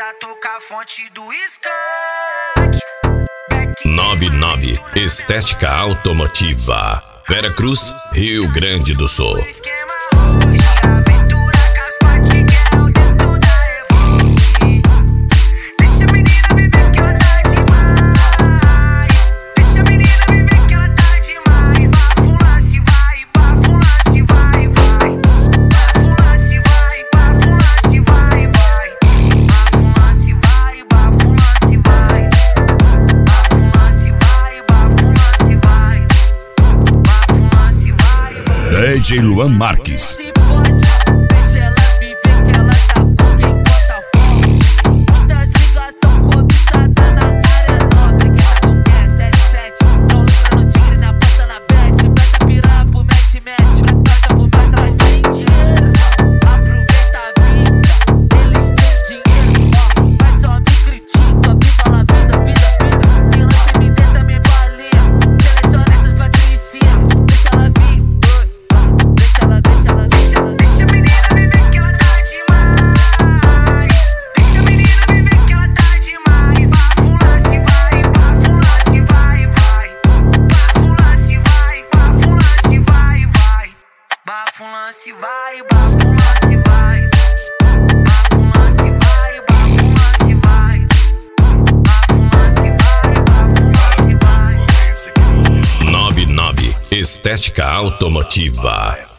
pra tocar a fonte do skunk. 99 Estética Automotiva, Vera Cruz, Rio Grande do Sul. DJ Luan Marques. Bafo um lance vai, bafo um lance vai. Bafo um lance vai, bafo um lance vai. Bafo um lance vai, bafo um lance vai. 99 Estética Automotiva.